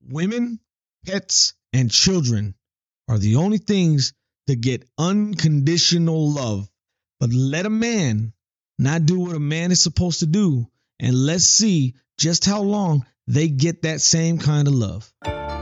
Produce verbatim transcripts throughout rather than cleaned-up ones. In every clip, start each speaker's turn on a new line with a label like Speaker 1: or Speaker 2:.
Speaker 1: Women, pets, and children are the only things that get unconditional love. But let a man not do what a man is supposed to do, and let's see just how long they get that same kind of love.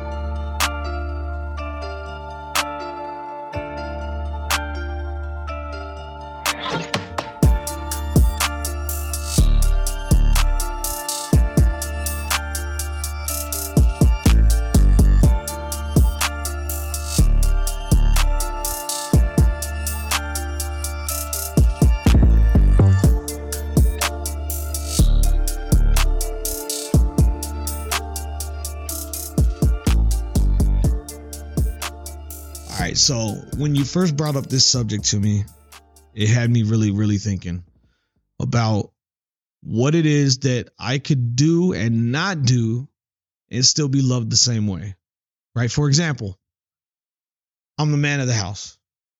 Speaker 1: So when you first brought up this subject to me, it had me really, really thinking about what it is that I could do and not do and still be loved the same way. Right? For example, I'm the man of the house.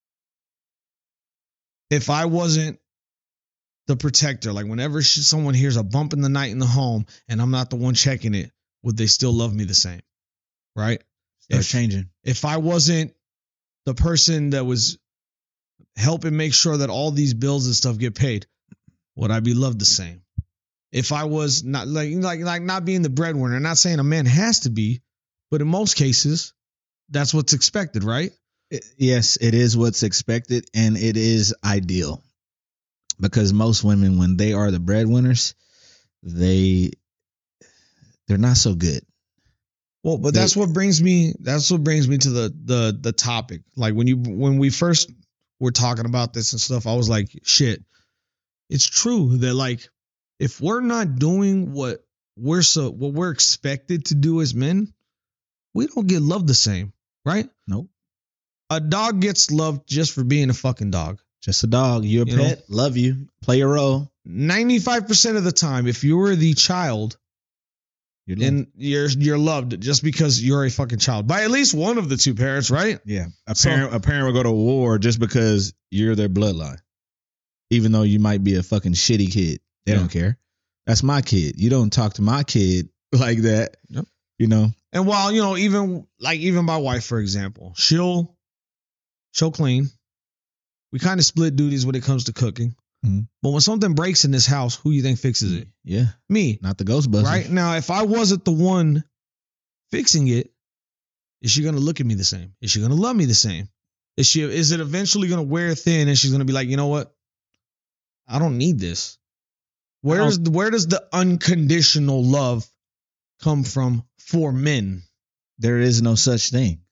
Speaker 1: If I wasn't the protector, like whenever someone hears a bump in the night in the home and I'm not the one checking it, would they still love me the same? Right?
Speaker 2: Start changing.
Speaker 1: If I wasn't the person that was helping make sure that all these bills and stuff get paid, would I be loved the same? If I was not like like like not being the breadwinner, I'm not saying a man has to be, but in most cases, that's what's expected, right?
Speaker 2: It, yes, it is what's expected, and it is ideal because most women, when they are the breadwinners, they they're not so good.
Speaker 1: Well, but that's what brings me. That's what brings me to the the the topic. Like when you when we first were talking about this and stuff, I was like, shit. It's true that like if we're not doing what we're so what we're expected to do as men, we don't get loved the same, right?
Speaker 2: Nope.
Speaker 1: A dog gets loved just for being a fucking dog.
Speaker 2: Just a dog. You're a you pet. Know? Love you. Play your role.
Speaker 1: ninety-five percent of the time, if you were the child. You're and you're you're loved just because you're a fucking child by at least one of the two parents, right?
Speaker 2: Yeah, a parent so, a parent will go to war just because you're their bloodline, even though you might be a fucking shitty kid. They yeah. don't care. That's my kid. You don't talk to my kid like that. Yep. You know.
Speaker 1: And while you know, even like even my wife, for example, she'll she'll clean. We kind of split duties when it comes to cooking. Mm-hmm. But when something breaks in this house, who you think fixes it?
Speaker 2: Yeah.
Speaker 1: Me.
Speaker 2: Not the Ghostbusters.
Speaker 1: Right? Now, if I wasn't the one fixing it, is she going to look at me the same? Is she going to love me the same? Is she? Is it eventually going to wear thin and she's going to be like, you know what? I don't need this. Where does where does the unconditional love come from for men?
Speaker 2: There is no such thing.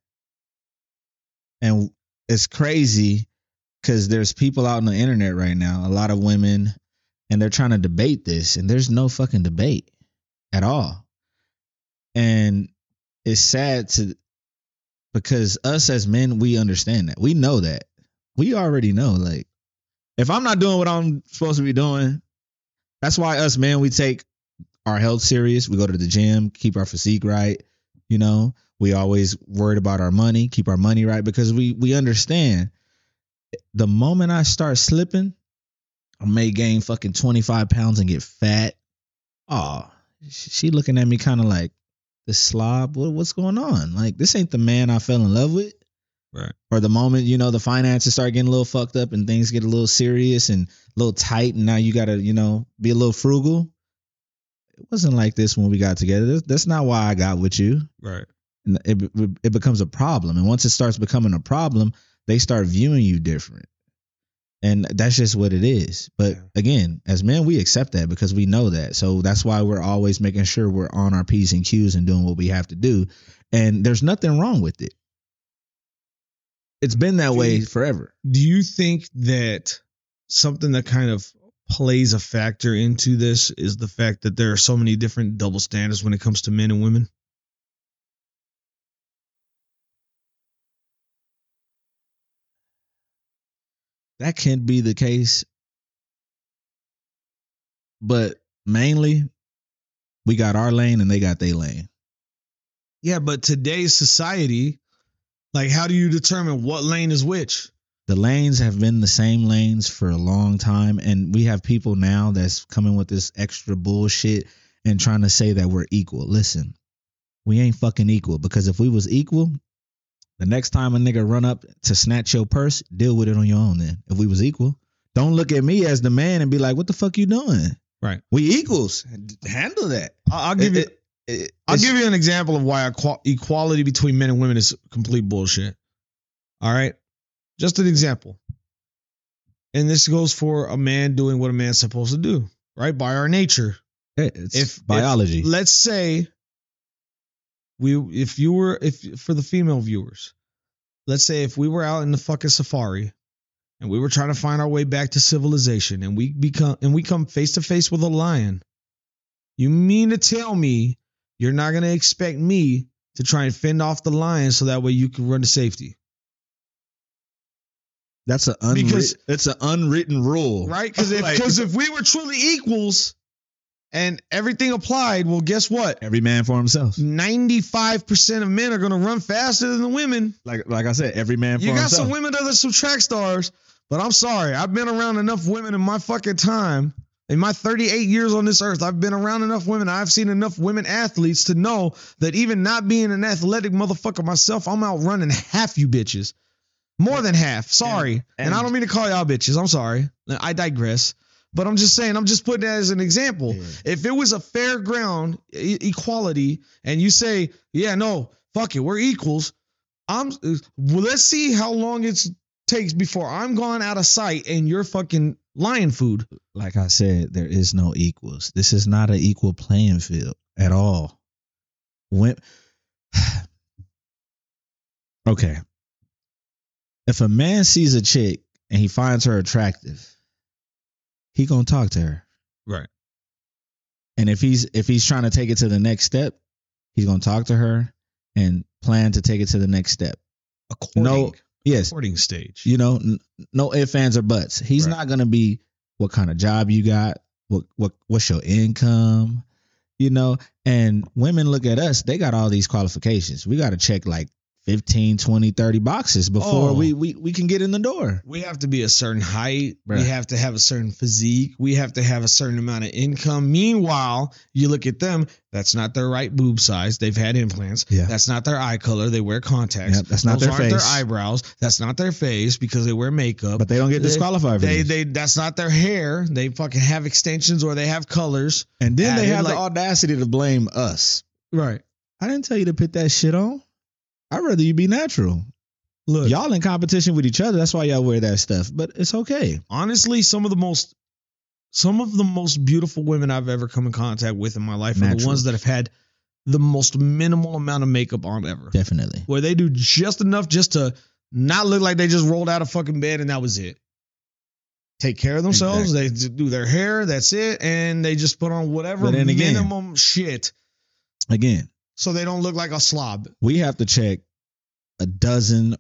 Speaker 2: And it's crazy. Because there's people out on the internet right now, a lot of women, and they're trying to debate this, and there's no fucking debate at all. And it's sad to, because us as men, we understand that. We know that. We already know, like, if I'm not doing what I'm supposed to be doing, that's why us men, we take our health serious. We go to the gym, keep our physique right. You know, we always worried about our money, keep our money right, because we we understand. The moment I start slipping, I may gain fucking twenty-five pounds and get fat. Oh, she looking at me kind of like, this slob, what, what's going on? Like, this ain't the man I fell in love with.
Speaker 1: Right.
Speaker 2: Or the moment, you know, the finances start getting a little fucked up and things get a little serious and a little tight, and now you got to, you know, be a little frugal. It wasn't like this when we got together. That's not why I got with you.
Speaker 1: Right.
Speaker 2: And it, it becomes a problem. And once it starts becoming a problem, they start viewing you different. And that's just what it is. But yeah. Again, as men, we accept that because we know that. So that's why we're always making sure we're on our P's and Q's and doing what we have to do. And there's nothing wrong with it. It's been that do way you, forever.
Speaker 1: Do you think that something that kind of plays a factor into this is the fact that there are so many different double standards when it comes to men and women?
Speaker 2: That can be the case, but mainly we got our lane and they got their lane.
Speaker 1: Yeah, but today's society, like, how do you determine what lane is which?
Speaker 2: The lanes have been the same lanes for a long time, and we have people now that's coming with this extra bullshit and trying to say that we're equal. Listen, we ain't fucking equal. Because if we was equal, the next time a nigga run up to snatch your purse, deal with it on your own then. If we was equal. Don't look at me as the man and be like, what the fuck you doing?
Speaker 1: Right.
Speaker 2: We equals. Handle that.
Speaker 1: I'll give you it, it, I'll give you an example of why equality between men and women is complete bullshit. All right? Just an example. And this goes for a man doing what a man's supposed to do, right? By our nature.
Speaker 2: It's if biology.
Speaker 1: If, let's say we if you were if for the female viewers, let's say if we were out in the fucking safari and we were trying to find our way back to civilization and we become and we come face to face with a lion, you mean to tell me you're not going to expect me to try and fend off the lion so that way you can run to safety?
Speaker 2: That's an unwritten, it's an unwritten rule,
Speaker 1: right? Because if, like, if we were truly equals and everything applied, well, guess what?
Speaker 2: Every man for himself.
Speaker 1: ninety-five percent of men are going to run faster than the women.
Speaker 2: Like like I said, every man for
Speaker 1: you
Speaker 2: himself.
Speaker 1: You got some women that are some track stars, but I'm sorry. I've been around enough women in my fucking time. In my thirty-eight years on this earth, I've been around enough women. I've seen enough women athletes to know that even not being an athletic motherfucker myself, I'm out running half you bitches. More than half. Sorry. And, and, and I don't mean to call y'all bitches. I'm sorry. I digress. But I'm just saying, I'm just putting that as an example. Yeah. If it was a fair ground e- equality and you say, yeah, no, fuck it, we're equals. I'm. Well, let's see how long it takes before I'm gone out of sight and you're fucking lion food.
Speaker 2: Like I said, there is no equals. This is not an equal playing field at all. When, okay. If a man sees a chick and he finds her attractive, he gonna talk to her.
Speaker 1: Right.
Speaker 2: And if he's if he's trying to take it to the next step, he's gonna talk to her and plan to take it to the next step.
Speaker 1: A courting,
Speaker 2: no, yes,
Speaker 1: courting stage.
Speaker 2: You know, n- no ifs, ands, or buts. He's right. not gonna be what kind of job you got, what what what's your income, you know. And women look at us; they got all these qualifications. We got to check like fifteen, twenty, thirty boxes before oh, we, we we can get in the door.
Speaker 1: We have to be a certain height.
Speaker 2: Right.
Speaker 1: We have to have a certain physique. We have to have a certain amount of income. Meanwhile, you look at them, that's not their right boob size. They've had implants.
Speaker 2: Yeah.
Speaker 1: That's not their eye color. They wear contacts.
Speaker 2: Yep, that's not
Speaker 1: Those
Speaker 2: their
Speaker 1: aren't
Speaker 2: face.
Speaker 1: their eyebrows. That's not their face because they wear makeup.
Speaker 2: But they don't get disqualified
Speaker 1: they,
Speaker 2: for
Speaker 1: they,
Speaker 2: this.
Speaker 1: they That's not their hair. They fucking have extensions or they have colors.
Speaker 2: And then they have
Speaker 1: like,
Speaker 2: the audacity to blame us.
Speaker 1: Right.
Speaker 2: I didn't tell you to put that shit on. I'd rather you be natural. Look, y'all in competition with each other. That's why y'all wear that stuff. But it's okay.
Speaker 1: Honestly, some of the most, some of the most beautiful women I've ever come in contact with in my life natural. are the ones that have had the most minimal amount of makeup on ever.
Speaker 2: Definitely.
Speaker 1: Where they do just enough just to not look like they just rolled out of fucking bed and that was it. Take care of themselves. Exactly. They do their hair. That's it. And they just put on whatever again, minimum shit.
Speaker 2: Again.
Speaker 1: So they don't look like a slob.
Speaker 2: We have to check a dozen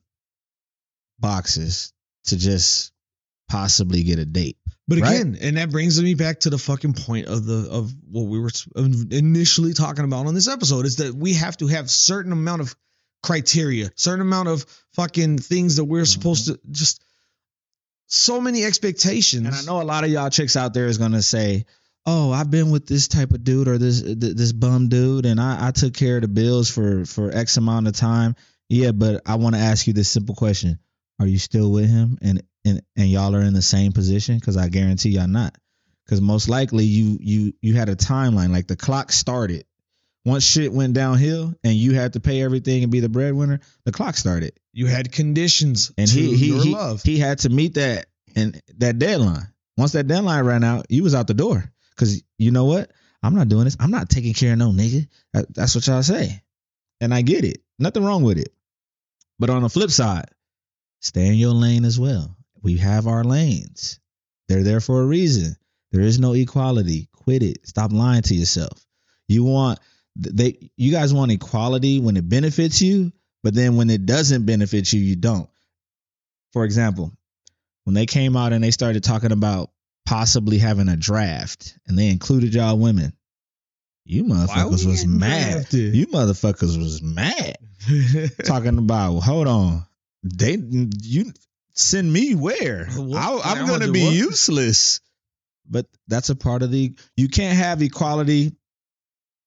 Speaker 2: boxes to just possibly get a date.
Speaker 1: But again,
Speaker 2: right?
Speaker 1: and that brings me back to the fucking point of the of what we were initially talking about on this episode is that we have to have certain amount of criteria, certain amount of fucking things that we're mm-hmm. supposed to just so many expectations.
Speaker 2: And I know a lot of y'all chicks out there is going to say, oh, I've been with this type of dude or this this bum dude, and I, I took care of the bills for, for X amount of time. Yeah, but I want to ask you this simple question. Are you still with him? And and, and y'all are in the same position? Because I guarantee y'all not. Because most likely you you you had a timeline. Like the clock started. Once shit went downhill and you had to pay everything and be the breadwinner, the clock started.
Speaker 1: You had conditions
Speaker 2: and
Speaker 1: to
Speaker 2: he, he,
Speaker 1: your
Speaker 2: he,
Speaker 1: love.
Speaker 2: He had to meet that and that deadline. Once that deadline ran out, you was out the door. Because you know what? I'm not doing this. I'm not taking care of no nigga. That, that's what y'all say. And I get it. Nothing wrong with it. But on the flip side, stay in your lane as well. We have our lanes. They're there for a reason. There is no equality. Quit it. Stop lying to yourself. You want they you guys want equality when it benefits you, but then when it doesn't benefit you, you don't. For example, when they came out and they started talking about possibly having a draft and they included y'all women, you motherfuckers was mad. Drafted? You motherfuckers was mad. Talking about, well, hold on. They you send me where? I, I'm going to be what? useless. But that's a part of the, you can't have equality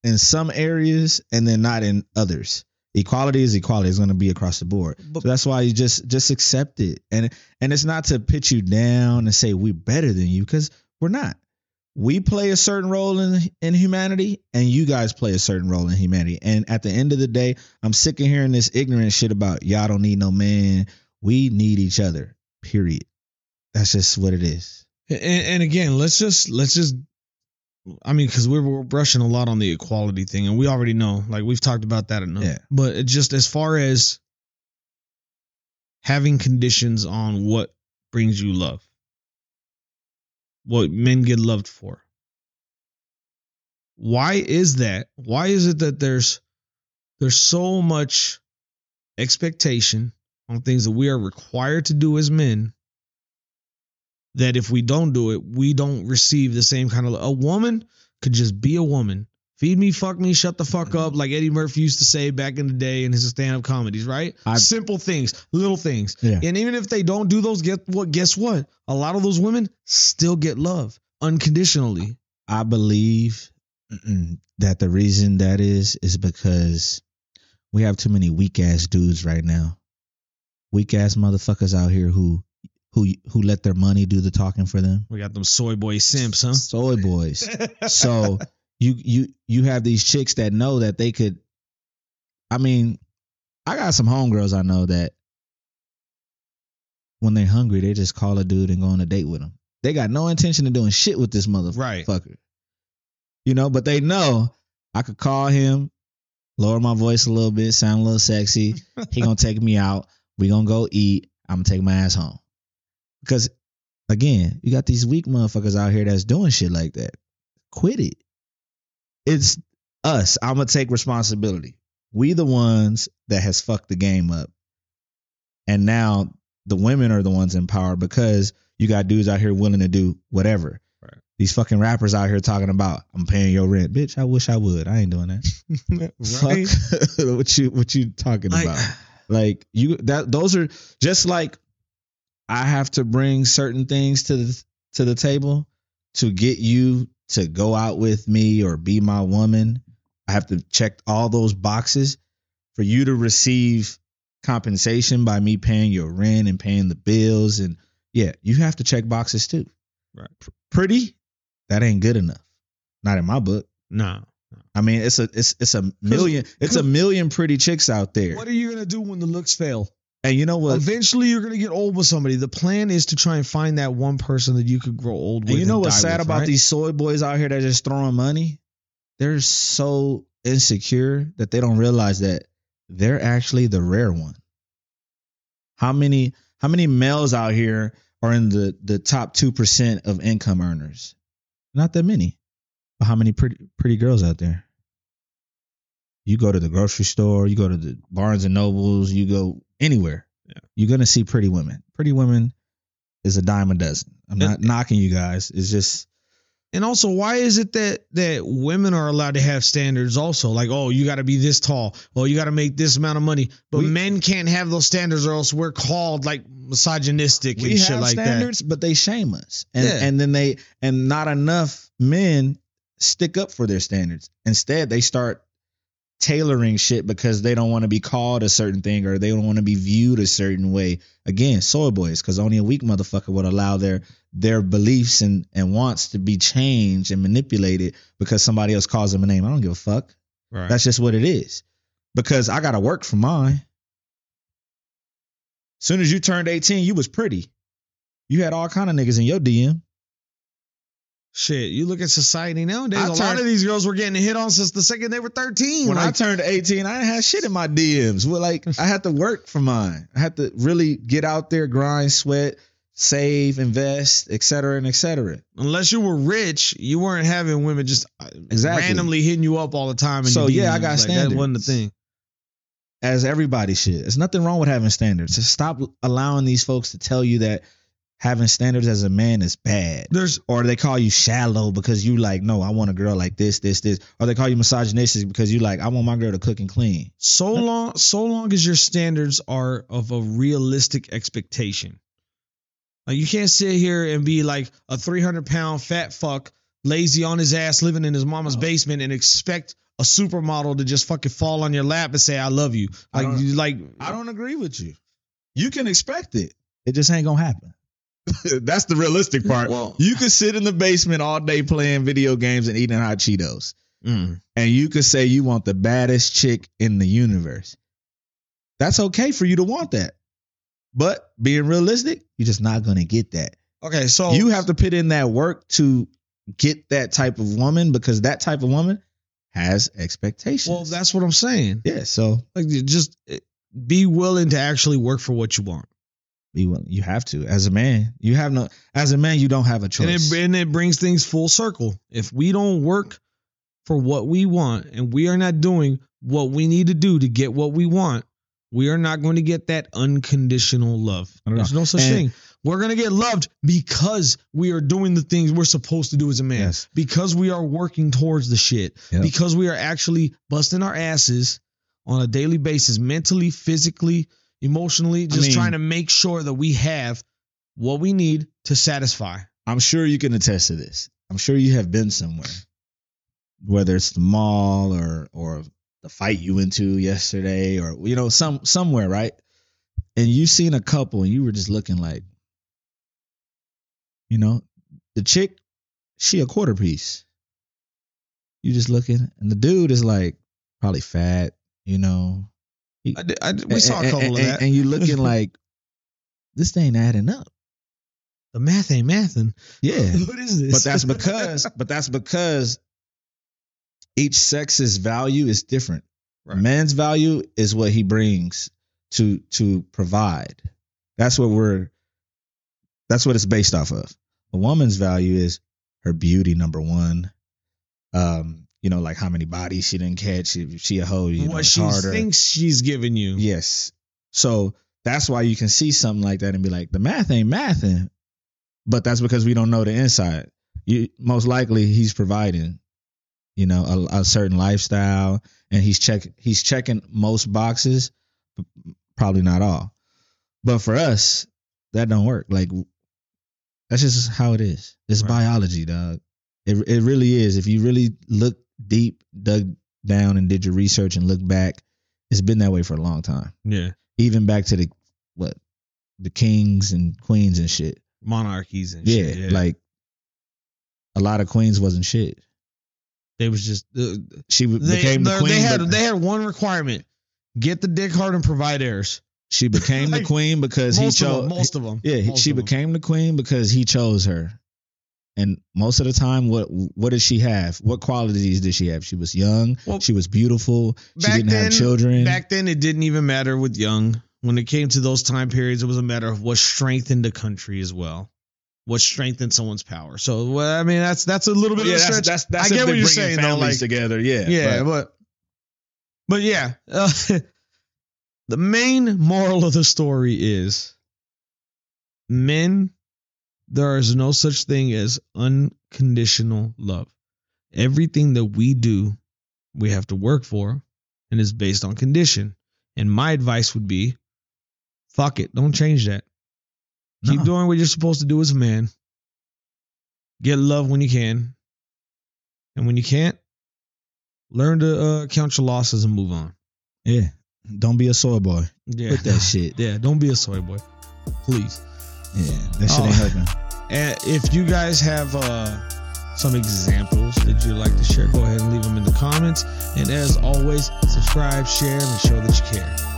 Speaker 2: in some areas and then not in others. Equality is equality. It's going to be across the board.
Speaker 1: But,
Speaker 2: so that's why you just just accept it. And and it's not to put you down and say we're better than you, because we're not. We play a certain role in in humanity, and you guys play a certain role in humanity. And at the end of the day, I'm sick of hearing this ignorant shit about y'all don't need no man. We need each other. Period. That's just what it is.
Speaker 1: And, and again, let's just let's just. I mean, because we're, we're brushing a lot on the equality thing, and we already know, like we've talked about that enough.
Speaker 2: Yeah.
Speaker 1: But it just as far as having conditions on what brings you love, what men get loved for. Why is that? Why is it that there's there's so much expectation on things that we are required to do as men, that if we don't do it, we don't receive the same kind of love? A woman could just be a woman. Feed me, fuck me, shut the fuck up, like Eddie Murphy used to say back in the day in his stand-up comedies, right? I, Simple things, little things.
Speaker 2: Yeah.
Speaker 1: And even if they don't do those, get what? Guess what? A lot of those women still get love unconditionally.
Speaker 2: I believe that the reason that is is because we have too many weak-ass dudes right now. Weak-ass motherfuckers out here who who who let their money do the talking for them.
Speaker 1: We got them soy boy simps, huh?
Speaker 2: Soy boys. So you you you have these chicks that know that they could. I mean, I got some homegirls I know that when they're hungry, they just call a dude and go on a date with him. They got no intention of doing shit with this motherfucker.
Speaker 1: Right.
Speaker 2: You know, but they know I could call him, lower my voice a little bit, sound a little sexy. He gonna take me out. We gonna go eat. I'm gonna take my ass home. Because, again, you got these weak motherfuckers out here that's doing shit like that. Quit it. It's us. I'm going to take responsibility. We the ones that has fucked the game up. And now the women are the ones in power because you got dudes out here willing to do whatever. Right. These fucking rappers out here talking about, I'm paying your rent. Bitch, I wish I would. I ain't doing that. Right? Fuck what you, what you talking like, about. Like, you that those are just like, I have to bring certain things to the to the table to get you to go out with me or be my woman. I have to check all those boxes for you to receive compensation by me paying your rent and paying the bills. And yeah, you have to check boxes too.
Speaker 1: Right.
Speaker 2: P- pretty, that ain't good enough. Not in my book.
Speaker 1: No. no.
Speaker 2: I mean, it's a it's it's a million it's a million pretty chicks out there.
Speaker 1: What are you gonna do when the looks fail?
Speaker 2: And you know what?
Speaker 1: Eventually, you're going to get old with somebody. The plan is to try and find that one person that you could grow old with.
Speaker 2: And you know what's sad
Speaker 1: with,
Speaker 2: about
Speaker 1: right?
Speaker 2: these soy boys out here that are just throwing money? They're so insecure that they don't realize that they're actually the rare one. How many how many males out here are in the, the top two percent of income earners? Not that many. But how many pretty pretty girls out there? You go to the grocery store, you go to the Barnes and Nobles, you go anywhere. Yeah. You're going to see pretty women. Pretty women is a dime a dozen. I'm not and, knocking you guys. It's just.
Speaker 1: And also, why is it that that women are allowed to have standards also? Like, oh, you got to be this tall. Oh, you got to make this amount of money. But we, men can't have those standards or else we're called like misogynistic and shit like that. We have standards,
Speaker 2: but they shame us. And,
Speaker 1: yeah.
Speaker 2: and then they, and not enough men stick up for their standards. Instead, they start tailoring shit because they don't want to be called a certain thing or they don't want to be viewed a certain way. Again, soy boys, because only a weak motherfucker would allow their their beliefs and, and wants to be changed and manipulated because somebody else calls them a name. I don't give a fuck. Right. That's just what it is. Because I got to work for mine. Soon as you turned eighteen, you was pretty. You had all kind of niggas in your D M.
Speaker 1: Shit, you look at society nowadays, I a turned, lot of these girls were getting hit on since the second they were thirteen.
Speaker 2: When
Speaker 1: like,
Speaker 2: I turned eighteen, I didn't have shit in my D Ms. Well, like, I had to work for mine. I had to really get out there, grind, sweat, save, invest, et cetera, and et cetera.
Speaker 1: Unless you were rich, you weren't having women just
Speaker 2: exactly.
Speaker 1: randomly hitting you up all the time.
Speaker 2: So, yeah, I got like, standards.
Speaker 1: That wasn't the thing.
Speaker 2: As everybody should. There's nothing wrong with having standards. Just stop allowing these folks to tell you that having standards as a man is bad.
Speaker 1: There's
Speaker 2: or they call you shallow because you like, no, I want a girl like this, this, this. Or they call you misogynistic because you like, I want my girl to cook and clean.
Speaker 1: So long, so long as your standards are of a realistic expectation. Like you can't sit here and be like a three hundred pound fat fuck, lazy on his ass, living in his mama's oh. basement and expect a supermodel to just fucking fall on your lap and say I love you. Like
Speaker 2: I
Speaker 1: you like
Speaker 2: I don't agree with you. You can expect it. It just ain't gonna happen. That's the realistic part.
Speaker 1: Well,
Speaker 2: you could sit in the basement all day playing video games and eating hot Cheetos.
Speaker 1: Mm.
Speaker 2: And you could say you want the baddest chick in the universe. That's okay for you to want that. But being realistic, you're just not going to get that.
Speaker 1: Okay, so
Speaker 2: you have to put in that work to get that type of woman because that type of woman has expectations.
Speaker 1: Well, that's what I'm saying.
Speaker 2: Yeah, so
Speaker 1: like just be willing to actually work for what you want.
Speaker 2: Be willing. You have to. As a man, you have no as a man, you don't have a choice.
Speaker 1: And it, and it brings things full circle. If we don't work for what we want and we are not doing what we need to do to get what we want, we are not going to get that unconditional love. There's no such and, thing. We're going to get loved because we are doing the things we're supposed to do as a man. Yes. Because we are working towards the shit. Yep. Because we are actually busting our asses on a daily basis, mentally, physically, emotionally, just I mean, trying to make sure that we have what we need to satisfy.
Speaker 2: I'm sure you can attest to this. I'm sure you have been somewhere, whether it's the mall or or the fight you went to yesterday or, you know, some somewhere, right? And you seen a couple and you were just looking like, you know, the chick, she a quarter piece. You just looking, and the dude is like probably fat, you know. He,
Speaker 1: I did, I did, we and, saw a couple
Speaker 2: and,
Speaker 1: of
Speaker 2: and,
Speaker 1: that.
Speaker 2: And you looking like, this ain't adding up.
Speaker 1: The math ain't mathing.
Speaker 2: Yeah.
Speaker 1: What is this?
Speaker 2: But that's because, but that's because each sex's value is different. Right. Man's value is what he brings to to provide. That's what we're. That's what it's based off of. A woman's value is her beauty, number one. Um, you know, like how many bodies she didn't catch. If she a hoe, you know,
Speaker 1: what she
Speaker 2: harder.
Speaker 1: thinks she's giving you.
Speaker 2: Yes. So that's why you can see something like that and be like, the math ain't mathing. But that's because we don't know the inside. You most likely he's providing, you know, a, a certain lifestyle, and he's check he's checking most boxes, probably not all. But for us, that don't work. Like, that's just how it is. It's right. Biology, dog. It it really is. If you really look deep, dug down, and did your research and look back, it's been that way for a long time.
Speaker 1: Yeah.
Speaker 2: Even back to the what, the kings and queens and shit.
Speaker 1: Monarchies and
Speaker 2: yeah,
Speaker 1: shit. Yeah,
Speaker 2: like a lot of queens wasn't shit.
Speaker 1: They was just uh,
Speaker 2: she
Speaker 1: they,
Speaker 2: became the queen.
Speaker 1: They had
Speaker 2: but,
Speaker 1: they had one requirement: get the dick hard and provide heirs.
Speaker 2: She became like, the queen because he chose
Speaker 1: most of them.
Speaker 2: Yeah,
Speaker 1: most
Speaker 2: she became the queen because he chose her. And most of the time, what what did she have? What qualities did she have? She was young. Well, she was beautiful. She didn't
Speaker 1: then,
Speaker 2: have children.
Speaker 1: Back then, it didn't even matter with young. When it came to those time periods, it was a matter of what strengthened the country as well. What strengthened someone's power. So, well, I mean, that's that's a little bit
Speaker 2: yeah,
Speaker 1: of a
Speaker 2: that's,
Speaker 1: stretch.
Speaker 2: That's, that's
Speaker 1: I get what you're
Speaker 2: saying,
Speaker 1: though. Like,
Speaker 2: together, yeah.
Speaker 1: Yeah, but, but, but yeah. Uh, the main moral of the story is men, there is no such thing as unconditional love. Everything that we do, we have to work for, and is based on condition. And my advice would be, fuck it. Don't change that. No. Keep doing what you're supposed to do as a man. Get love when you can. And when you can't, learn to uh, count your losses and move on.
Speaker 2: Yeah. Don't be a soy boy.
Speaker 1: Yeah.
Speaker 2: Put that shit.
Speaker 1: Yeah. Don't be a soy boy. Please.
Speaker 2: Yeah. That shit
Speaker 1: oh,
Speaker 2: ain't helping.
Speaker 1: And if you guys have uh, some examples that you'd like to share, go ahead and leave them in the comments. And as always, subscribe, share, and show that you care.